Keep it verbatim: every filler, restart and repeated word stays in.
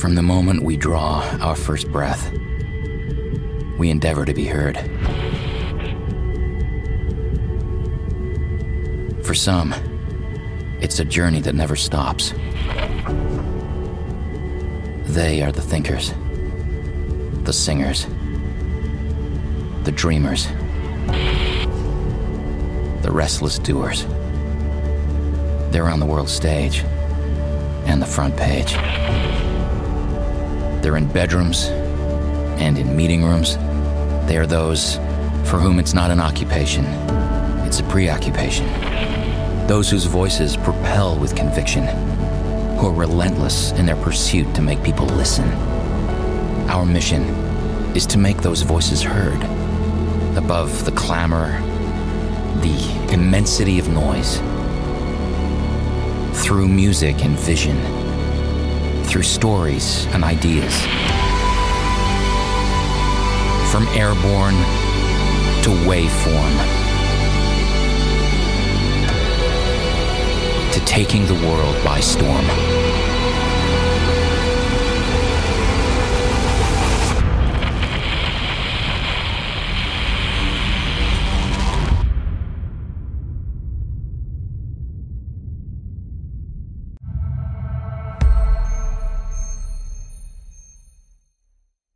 From the moment we draw our first breath, we endeavor to be heard. For some, it's a journey that never stops. They are the thinkers, the singers, the dreamers, the restless doers. They're on the world stage and the front page. They're in bedrooms and in meeting rooms. They are those for whom it's not an occupation, it's a preoccupation. Those whose voices propel with conviction, who are relentless in their pursuit to make people listen. Our mission is to make those voices heard, above the clamor, the immensity of noise, through music and vision, through stories and ideas. From airborne to waveform, to taking the world by storm.